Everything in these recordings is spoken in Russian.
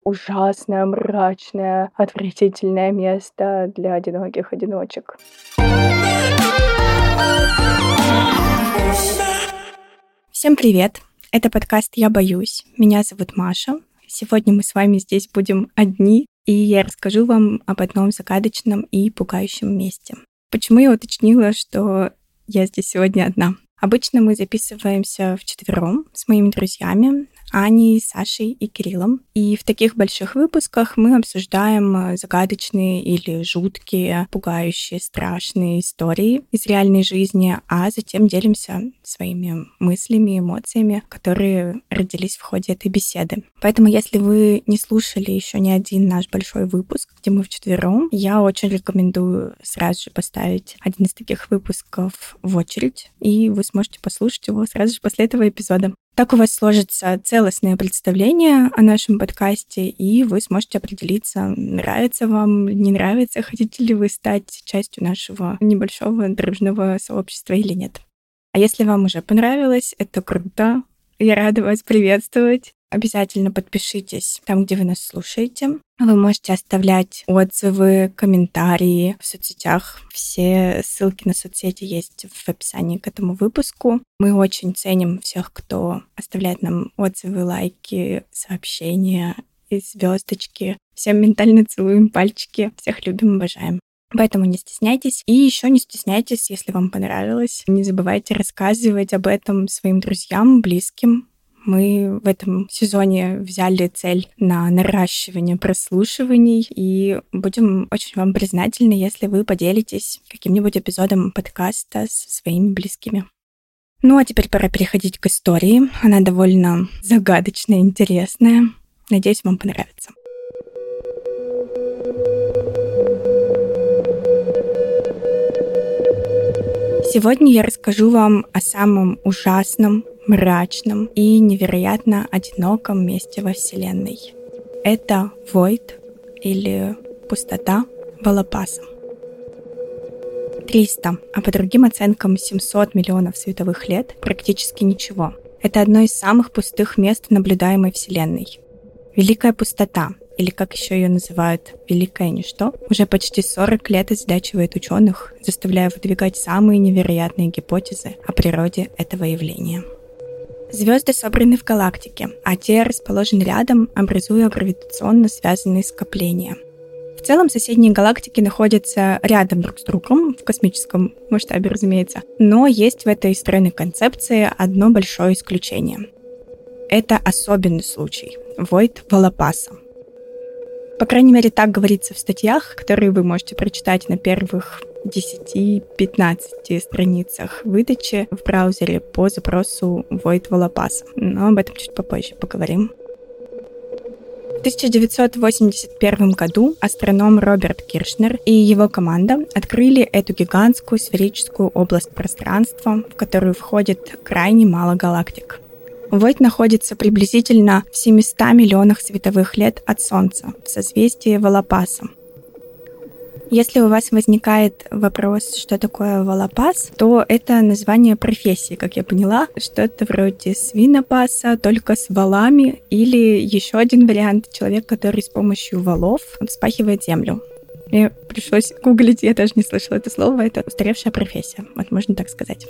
ужасное, мрачное, отвратительное место для одиноких одиночек. Всем привет! Это подкаст «Я боюсь». Меня зовут Маша. Сегодня мы с вами здесь будем одни, и я расскажу вам об одном загадочном и пугающем месте. Почему я уточнила, что я здесь сегодня одна? Обычно мы записываемся вчетвером с моими друзьями Аней, Сашей и Кириллом. И в таких больших выпусках мы обсуждаем загадочные или жуткие, пугающие, страшные истории из реальной жизни, а затем делимся своими мыслями, эмоциями, которые родились в ходе этой беседы. Поэтому, если вы не слушали еще ни один наш большой выпуск, где мы вчетвером, я очень рекомендую сразу же поставить один из таких выпусков в очередь, и вы сможете послушать его сразу же после этого эпизода. Так у вас сложится целостное представление о нашем подкасте, и вы сможете определиться, нравится вам, не нравится, хотите ли вы стать частью нашего небольшого дружного сообщества или нет. А если вам уже понравилось, это круто. Я рада вас приветствовать. Обязательно подпишитесь там, где вы нас слушаете. Вы можете оставлять отзывы, комментарии в соцсетях. Все ссылки на соцсети есть в описании к этому выпуску. Мы очень ценим всех, кто оставляет нам отзывы, лайки, сообщения и звездочки. Всем ментально целуем пальчики. Всех любим, обожаем. Поэтому не стесняйтесь. И еще не стесняйтесь, если вам понравилось. Не забывайте рассказывать об этом своим друзьям, близким. Мы в этом сезоне взяли цель на наращивание прослушиваний, и будем очень вам признательны, если вы поделитесь каким-нибудь эпизодом подкаста со своими близкими. Ну а теперь пора переходить к истории. Она довольно загадочная, интересная. Надеюсь, вам понравится. Сегодня я расскажу вам о самом ужасном, мрачном и невероятно одиноком месте во Вселенной. Это Void, или пустота Волопаса. 300, а по другим оценкам 700 миллионов световых лет практически ничего. Это одно из самых пустых мест в наблюдаемой Вселенной. Великая пустота, или как еще ее называют, великое ничто, уже почти 40 лет озадачивает ученых, заставляя выдвигать самые невероятные гипотезы о природе этого явления. Звезды собраны в галактике, а те расположены рядом, образуя гравитационно связанные скопления. В целом соседние галактики находятся рядом друг с другом, в космическом масштабе, разумеется, но есть в этой стройной концепции одно большое исключение. Это особенный случай – Void Волопаса. По крайней мере, так говорится в статьях, которые вы можете прочитать на первых 10-15 страницах выдачи в браузере по запросу Void Волопаса. Но об этом чуть попозже поговорим. В 1981 году астроном Роберт Киршнер и его команда открыли эту гигантскую сферическую область пространства, в которую входит крайне мало галактик. Void находится приблизительно в 700 миллионах световых лет от Солнца, в созвездии Волопаса. Если у вас возникает вопрос, что такое Волопас, то это название профессии, как я поняла, что-то вроде свинопаса, только с валами, или еще один вариант — человек, который с помощью валов вспахивает землю. Мне пришлось гуглить, я даже не слышала это слово, это устаревшая профессия, вот можно так сказать.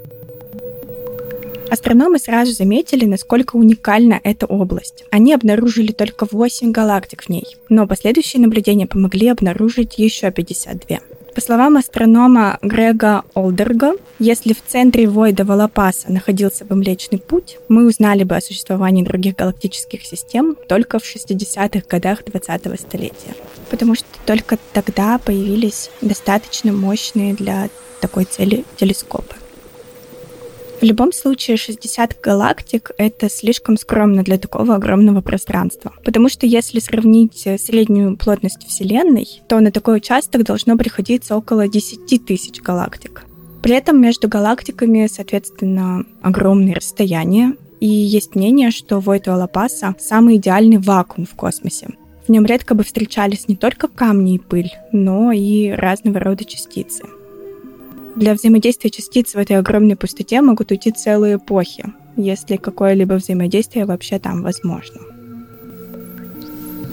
Астрономы сразу заметили, насколько уникальна эта область. Они обнаружили только 8 галактик в ней, но последующие наблюдения помогли обнаружить еще 52. По словам астронома Грега Олдерга, если в центре Войда Волопаса находился бы Млечный Путь, мы узнали бы о существовании других галактических систем только в 60-х годах 20-го столетия, потому что только тогда появились достаточно мощные для такой цели телескопы. В любом случае, 60 галактик — это слишком скромно для такого огромного пространства. Потому что если сравнить среднюю плотность Вселенной, то на такой участок должно приходиться около 10 тысяч галактик. При этом между галактиками, соответственно, огромные расстояния, и есть мнение, что Void Волопаса — самый идеальный вакуум в космосе. В нем редко бы встречались не только камни и пыль, но и разного рода частицы. Для взаимодействия частиц в этой огромной пустоте могут уйти целые эпохи, если какое-либо взаимодействие вообще там возможно.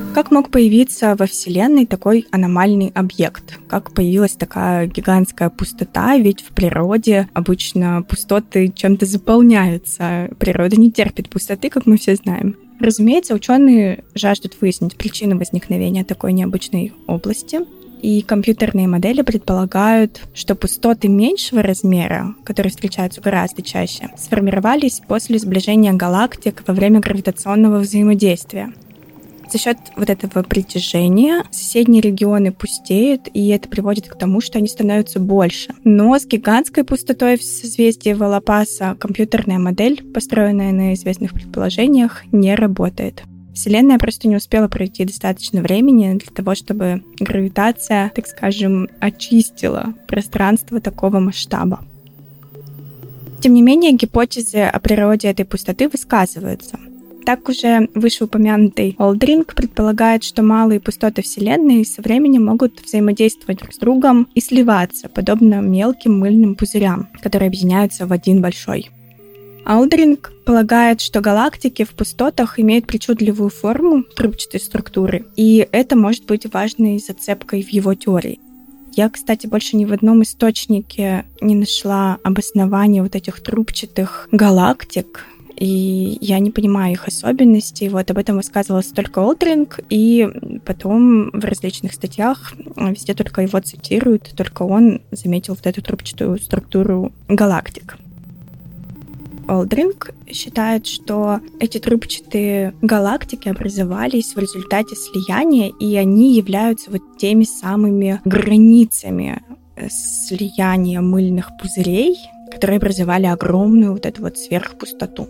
Как мог появиться во Вселенной такой аномальный объект? Как появилась такая гигантская пустота? Ведь в природе обычно пустоты чем-то заполняются. Природа не терпит пустоты, как мы все знаем. Разумеется, ученые жаждут выяснить причину возникновения такой необычной области. И компьютерные модели предполагают, что пустоты меньшего размера, которые встречаются гораздо чаще, сформировались после сближения галактик во время гравитационного взаимодействия. За счет вот этого притяжения соседние регионы пустеют, и это приводит к тому, что они становятся больше. Но с гигантской пустотой в созвездии Волопаса компьютерная модель, построенная на известных предположениях, не работает. Вселенная просто не успела пройти достаточно времени для того, чтобы гравитация, так скажем, очистила пространство такого масштаба. Тем не менее, гипотезы о природе этой пустоты высказываются. Так уже вышеупомянутый Олдринг предполагает, что малые пустоты Вселенной со временем могут взаимодействовать друг с другом и сливаться, подобно мелким мыльным пузырям, которые объединяются в один большой. Олдринг полагает, что галактики в пустотах имеют причудливую форму трубчатой структуры, и это может быть важной зацепкой в его теории. Я, кстати, больше ни в одном источнике не нашла обоснования вот этих трубчатых галактик, и я не понимаю их особенностей. Вот об этом высказывался только Олдринг, и потом в различных статьях везде только его цитируют, только он заметил вот эту трубчатую структуру галактик. Олдринг считает, что эти трубчатые галактики образовались в результате слияния, и они являются вот теми самыми границами слияния мыльных пузырей, которые образовали огромную вот эту вот сверхпустоту.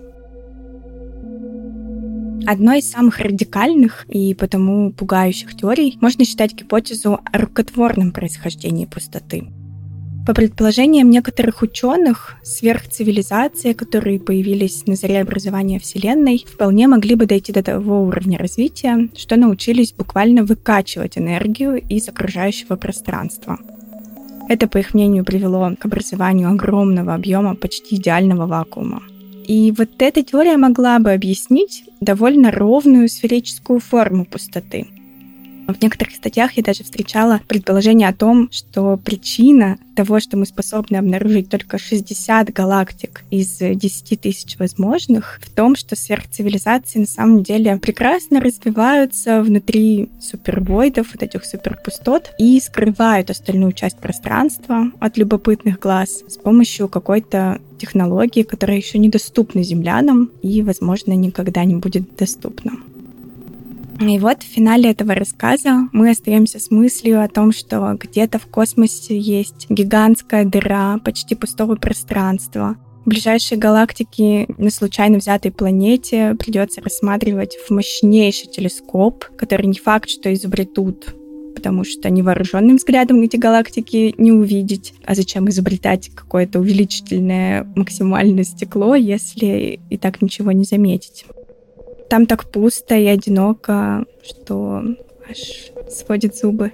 Одной из самых радикальных и потому пугающих теорий можно считать гипотезу о рукотворном происхождении пустоты. По предположениям некоторых ученых, сверхцивилизации, которые появились на заре образования Вселенной, вполне могли бы дойти до того уровня развития, что научились буквально выкачивать энергию из окружающего пространства. Это, по их мнению, привело к образованию огромного объема почти идеального вакуума. И вот эта теория могла бы объяснить довольно ровную сферическую форму пустоты. В некоторых статьях я даже встречала предположение о том, что причина того, что мы способны обнаружить только 60 галактик из 10 тысяч возможных, в том, что сверхцивилизации на самом деле прекрасно развиваются внутри супервойдов, вот этих суперпустот, и скрывают остальную часть пространства от любопытных глаз с помощью какой-то технологии, которая еще недоступна землянам и, возможно, никогда не будет доступна. И вот в финале этого рассказа мы остаемся с мыслью о том, что где-то в космосе есть гигантская дыра почти пустого пространства. Ближайшие галактики на случайно взятой планете придется рассматривать в мощнейший телескоп, который не факт, что изобретут, потому что невооруженным взглядом эти галактики не увидеть. А зачем изобретать какое-то увеличительное максимальное стекло, если и так ничего не заметить? Там так пусто и одиноко, что аж сводит зубы.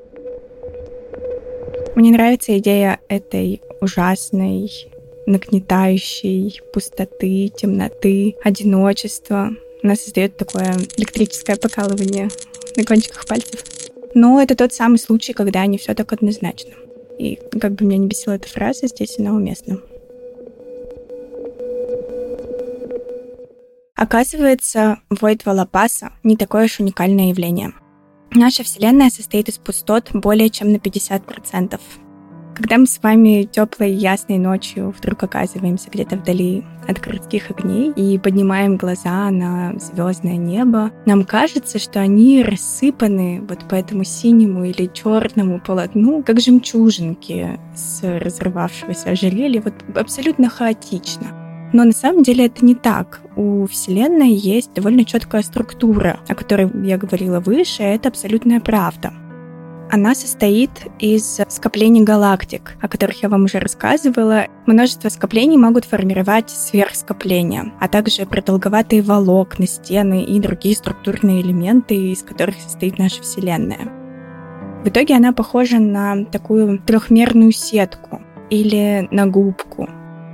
Мне нравится идея этой ужасной, нагнетающей пустоты, темноты, одиночества. Она создает такое электрическое покалывание на кончиках пальцев. Но это тот самый случай, когда не все так однозначно. И как бы меня не бесила эта фраза, здесь она уместна. Оказывается, войд Волопаса не такое уж уникальное явление. Наша Вселенная состоит из пустот более чем на 50%. Когда мы с вами теплой и ясной ночью вдруг оказываемся где-то вдали от городских огней и поднимаем глаза на звездное небо, нам кажется, что они рассыпаны вот по этому синему или черному полотну, как жемчужинки с разрывавшегося ожерелья, вот абсолютно хаотично. Но на самом деле это не так. У Вселенной есть довольно четкая структура, о которой я говорила выше, и это абсолютная правда. Она состоит из скоплений галактик, о которых я вам уже рассказывала. Множество скоплений могут формировать сверхскопления, а также продолговатые волокна, стены и другие структурные элементы, из которых состоит наша Вселенная. В итоге она похожа на такую трехмерную сетку или на губку.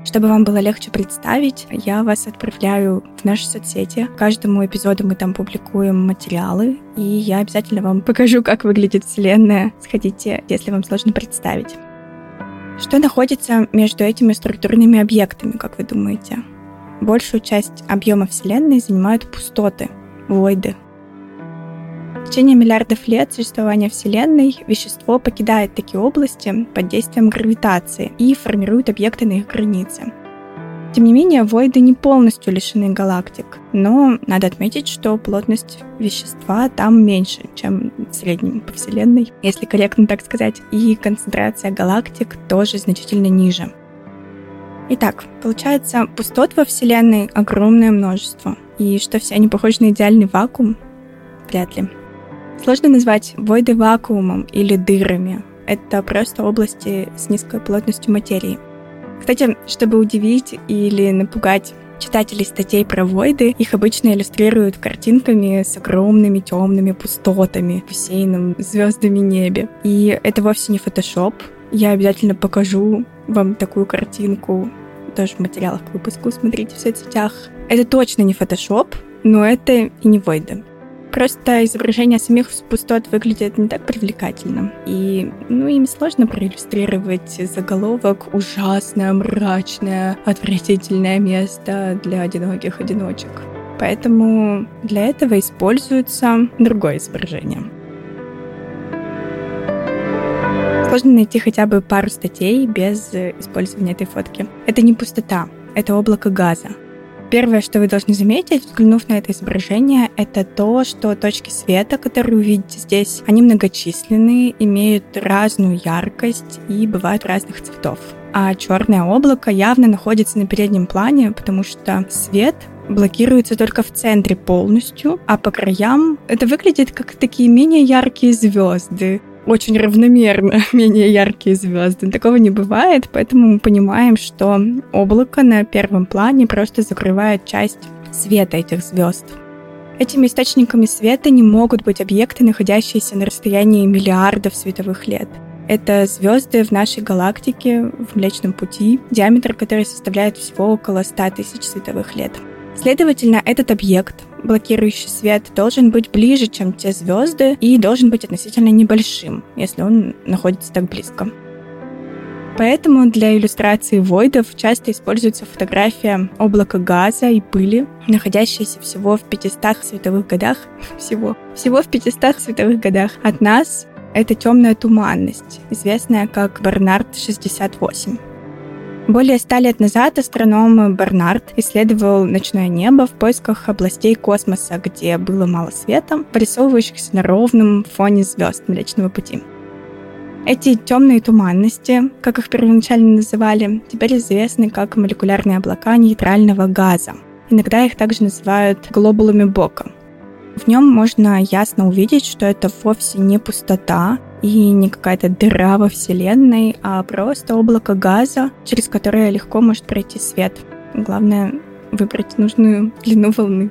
Чтобы вам было легче представить, я вас отправляю в наши соцсети. К каждому эпизоду мы там публикуем материалы, и я обязательно вам покажу, как выглядит Вселенная. Сходите, если вам сложно представить. Что находится между этими структурными объектами, как вы думаете? Большую часть объема Вселенной занимают пустоты, войды. В течение миллиардов лет существования Вселенной вещество покидает такие области под действием гравитации и формирует объекты на их границе. Тем не менее, войды не полностью лишены галактик, но надо отметить, что плотность вещества там меньше, чем в среднем по Вселенной, если корректно так сказать, и концентрация галактик тоже значительно ниже. Итак, получается, пустот во Вселенной огромное множество, и что все они похожи на идеальный вакуум? Вряд ли. Сложно назвать войды вакуумом или дырами. Это просто области с низкой плотностью материи. Кстати, чтобы удивить или напугать читателей статей про войды, их обычно иллюстрируют картинками с огромными темными пустотами в усеянном звездами небе. И это вовсе не фотошоп. Я обязательно покажу вам такую картинку тоже в материалах к выпуску, смотрите в соцсетях. Это точно не фотошоп, но это и не войды. Просто изображение самих пустот выглядит не так привлекательно. И, им сложно проиллюстрировать заголовок «Ужасное, мрачное, отвратительное место для одиноких одиночек». Поэтому для этого используется другое изображение. Сложно найти хотя бы пару статей без использования этой фотки. Это не пустота, это облако газа. Первое, что вы должны заметить, взглянув на это изображение, это то, что точки света, которые вы видите здесь, они многочисленные, имеют разную яркость и бывают разных цветов. А черное облако явно находится на переднем плане, потому что свет блокируется только в центре полностью, а по краям это выглядит как такие менее яркие звезды. Очень равномерно менее яркие звезды. Такого не бывает, поэтому мы понимаем, что облако на первом плане просто закрывает часть света этих звезд. Этими источниками света не могут быть объекты, находящиеся на расстоянии миллиардов световых лет. Это звезды в нашей галактике, в Млечном Пути, диаметр которой составляет всего около 100 тысяч световых лет. Следовательно, этот объект, блокирующий свет, должен быть ближе, чем те звезды, и должен быть относительно небольшим, если он находится так близко. Поэтому для иллюстрации войдов часто используется фотография облака газа и пыли, находящаяся всего в 500 световых годах. Всего в 500 световых годах от нас. Это темная туманность, известная как Барнард 68. Более 100 лет назад астроном Барнард исследовал ночное небо в поисках областей космоса, где было мало света, вырисовывающихся на ровном фоне звезд Млечного Пути. Эти темные туманности, как их первоначально называли, теперь известны как молекулярные облака нейтрального газа. Иногда их также называют глобулами Бока. В нем можно ясно увидеть, что это вовсе не пустота и не какая-то дыра во Вселенной, а просто облако газа, через которое легко может пройти свет. Главное — выбрать нужную длину волны.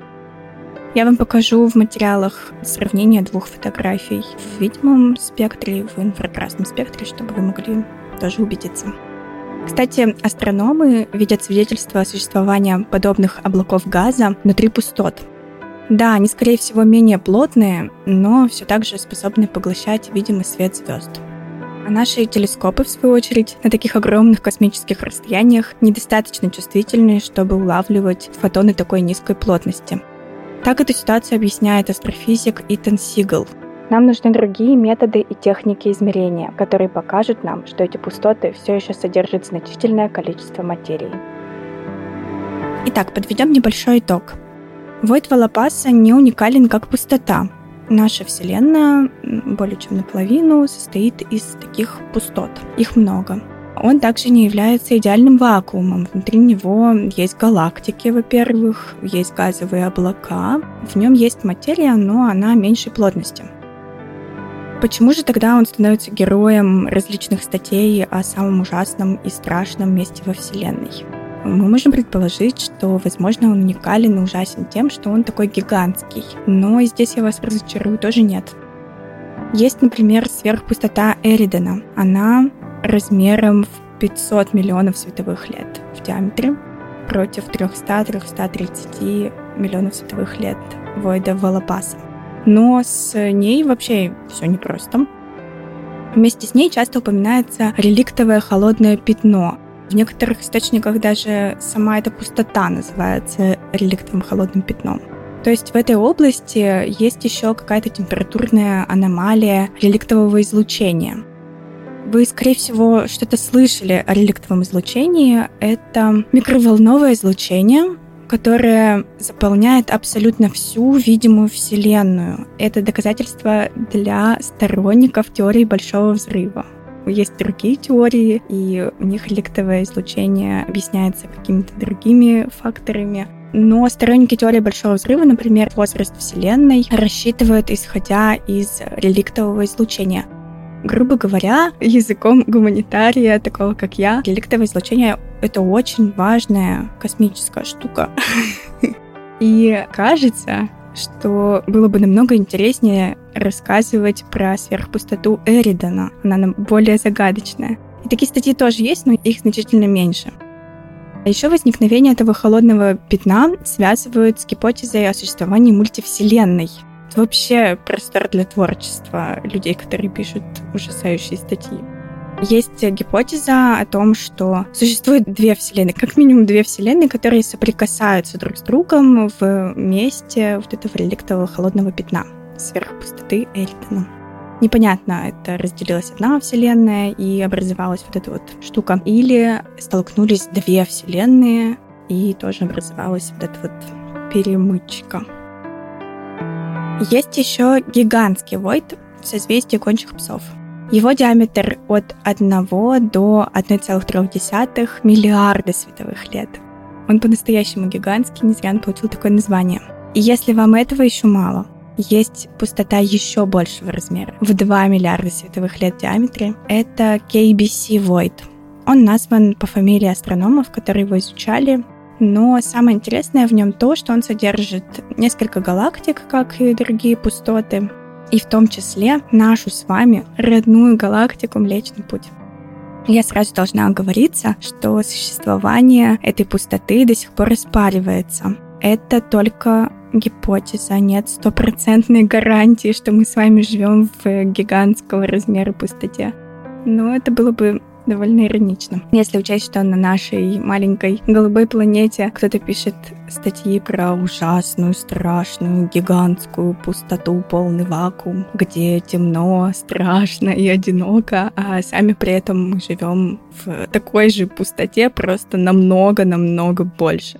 Я вам покажу в материалах сравнение двух фотографий в видимом спектре и в инфракрасном спектре, чтобы вы могли тоже убедиться. Кстати, астрономы видят свидетельства существования подобных облаков газа внутри пустот. Да, они, скорее всего, менее плотные, но все так же способны поглощать видимый свет звезд. А наши телескопы, в свою очередь, на таких огромных космических расстояниях недостаточно чувствительны, чтобы улавливать фотоны такой низкой плотности. Так эту ситуацию объясняет астрофизик Итан Сигал. Нам нужны другие методы и техники измерения, которые покажут нам, что эти пустоты все еще содержат значительное количество материи. Итак, подведем небольшой итог. Войд Волопаса не уникален как пустота. Наша Вселенная более чем наполовину состоит из таких пустот. Их много. Он также не является идеальным вакуумом. Внутри него есть галактики, во-первых, есть газовые облака. В нем есть материя, но она меньшей плотности. Почему же тогда он становится героем различных статей о самом ужасном и страшном месте во Вселенной? Мы можем предположить, что, возможно, он уникален и ужасен тем, что он такой гигантский. Но здесь я вас разочарую, тоже нет. Есть, например, сверхпустота Эридана. Она размером в 500 миллионов световых лет в диаметре против 300-330 миллионов световых лет Войда Волопаса. Но с ней вообще все непросто. Вместе с ней часто упоминается реликтовое холодное пятно. В некоторых источниках даже сама эта пустота называется реликтовым холодным пятном. То есть в этой области есть еще какая-то температурная аномалия реликтового излучения. Вы, скорее всего, что-то слышали о реликтовом излучении. Это микроволновое излучение, которое заполняет абсолютно всю видимую Вселенную. Это доказательство для сторонников теории Большого взрыва. Есть другие теории, и у них реликтовое излучение объясняется какими-то другими факторами. Но сторонники теории Большого взрыва, например, возраст Вселенной, рассчитывают, исходя из реликтового излучения. Грубо говоря, языком гуманитария, такого как я, реликтовое излучение — это очень важная космическая штука. И кажется, что было бы намного интереснее рассказывать про сверхпустоту Эридана. Она более загадочная. И такие статьи тоже есть, но их значительно меньше. А еще возникновение этого холодного пятна связывают с гипотезой о существовании мультивселенной. Это вообще простор для творчества людей, которые пишут ужасающие статьи. Есть гипотеза о том, что существует две вселенные, как минимум две вселенные, которые соприкасаются друг с другом в месте вот этого реликтового холодного пятна сверхпустоты Эридана. Непонятно, это разделилась одна вселенная и образовалась вот эта вот штука, или столкнулись две вселенные и тоже образовалась вот эта вот перемычка. Есть еще гигантский Войд в созвездии Гончих псов. Его диаметр от 1 до 1,3 миллиарда световых лет. Он по-настоящему гигантский, не зря он получил такое название. И если вам этого еще мало, есть пустота еще большего размера, в 2 миллиарда световых лет в диаметре. Это KBC Void. Он назван по фамилии астрономов, которые его изучали. Но самое интересное в нем то, что он содержит несколько галактик, как и другие пустоты, и в том числе нашу с вами родную галактику Млечный Путь. Я сразу должна оговориться, что существование этой пустоты до сих пор оспаривается. Это только гипотеза, нет стопроцентной гарантии, что мы с вами живем в гигантского размера пустоте. Но это было бы довольно иронично. Если учесть, что на нашей маленькой голубой планете кто-то пишет статьи про ужасную, страшную, гигантскую пустоту, полный вакуум, где темно, страшно и одиноко, а сами при этом мы живем в такой же пустоте, просто намного-намного больше.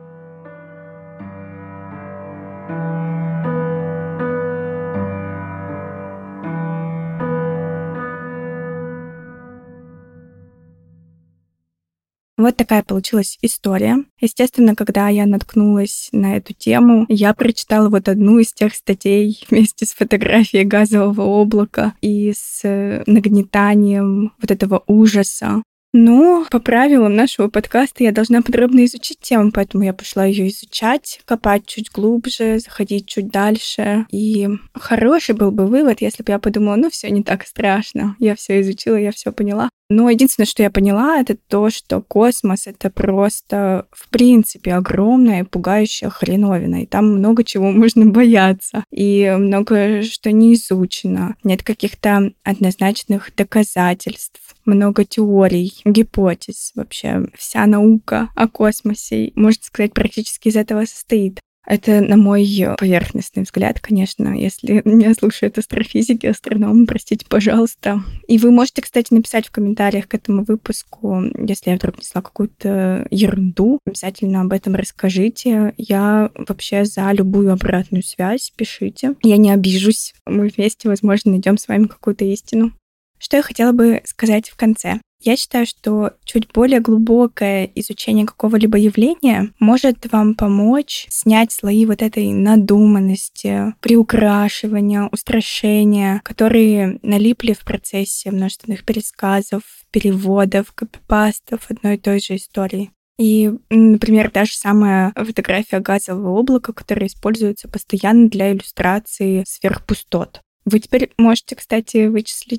Вот такая получилась история. Естественно, когда я наткнулась на эту тему, я прочитала вот одну из тех статей вместе с фотографией газового облака и с нагнетанием вот этого ужаса. Но по правилам нашего подкаста я должна подробно изучить тему, поэтому я пошла ее изучать, копать чуть глубже, заходить чуть дальше. И хороший был бы вывод, если бы я подумала, ну все не так страшно, я все изучила, я все поняла. Но единственное, что я поняла, это то, что космос — это просто, в принципе, огромная и пугающая хреновина. И там много чего можно бояться. И много что не изучено. Нет каких-то однозначных доказательств. Много теорий, гипотез. Вообще вся наука о космосе, можно сказать, практически из этого состоит. Это на мой поверхностный взгляд, конечно. Если меня слушают астрофизики, астрономы, простите, пожалуйста. И вы можете, кстати, написать в комментариях к этому выпуску, если я вдруг несла какую-то ерунду, обязательно об этом расскажите. Я вообще за любую обратную связь, пишите. Я не обижусь. Мы вместе, возможно, найдем с вами какую-то истину. Что я хотела бы сказать в конце? Я считаю, что чуть более глубокое изучение какого-либо явления может вам помочь снять слои вот этой надуманности, приукрашивания, устрашения, которые налипли в процессе множественных пересказов, переводов, копипастов одной и той же истории. И, например, та же самая фотография газового облака, которая используется постоянно для иллюстрации сверхпустот. Вы теперь можете, кстати, вычислить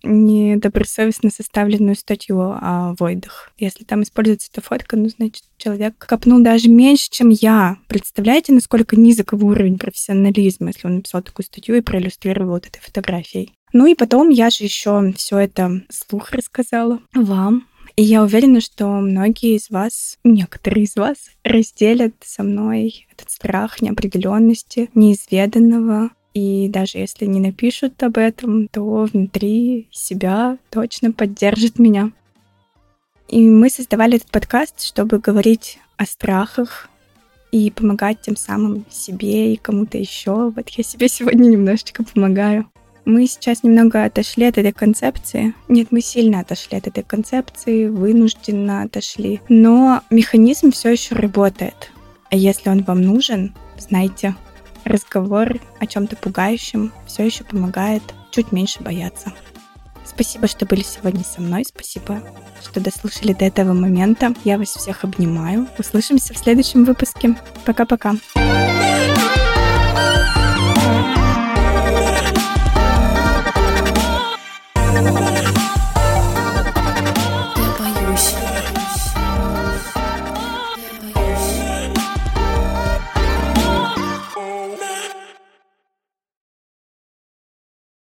недобросовестно составленную статью о войдах. Если там используется эта фотка, значит, человек копнул даже меньше, чем я. Представляете, насколько низок его уровень профессионализма, если он написал такую статью и проиллюстрировал вот этой фотографией. И потом я же еще все это вслух рассказала вам. И я уверена, что многие из вас, некоторые из вас, разделят со мной этот страх неопределенности, неизведанного. И даже если не напишут об этом, то внутри себя точно поддержат меня. И мы создавали этот подкаст, чтобы говорить о страхах и помогать тем самым себе и кому-то еще. Вот я себе сегодня немножечко помогаю. Мы сейчас немного отошли от этой концепции. Нет, мы сильно отошли от этой концепции, вынужденно отошли. Но механизм все еще работает. А если он вам нужен, знайте, разговор о чем-то пугающем все еще помогает чуть меньше бояться. Спасибо, что были сегодня со мной. Спасибо, что дослушали до этого момента. Я вас всех обнимаю. Услышимся в следующем выпуске. Пока-пока.